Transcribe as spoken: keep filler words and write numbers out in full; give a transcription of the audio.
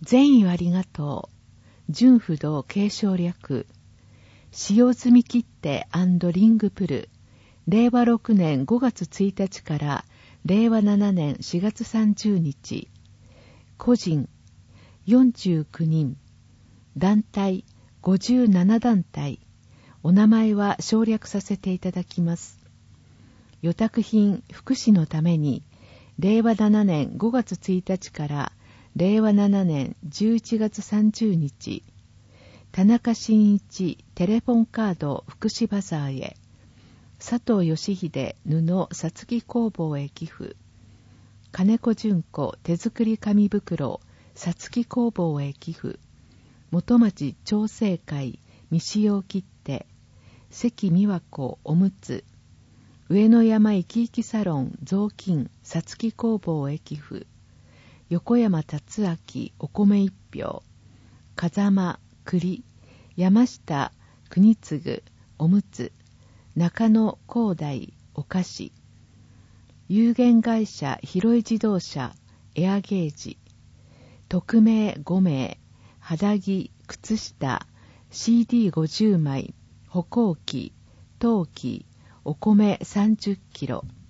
善意ありがとう。純不動継承略。使用済み切手&リングプル。れいわろくねんごがつついたちかられいわななねんしがつさんじゅうにち。個人よんじゅうきゅうにん。団体ごじゅうななだんたい。お名前は省略させていただきます。予託品福祉のためにれいわななねんごがつついたちかられいわななねんじゅういちがつさんじゅうにち、田中真一テレフォンカード福祉バザーへ、佐藤義秀布さつき工房へ寄付、金子純子手作り紙袋さつき工房へ寄付、元町調整会未使用切手、関美和子おむつ、上野山生き生きサロン雑巾さつき工房へ寄付、横山達明お米一票、風間栗山下国次おむつ、中野広大お菓子、有限会社広井自動車エアゲージ、匿名ごめい肌着靴下 シーディーごじゅうまい歩行器陶器お米さんじゅっキロ。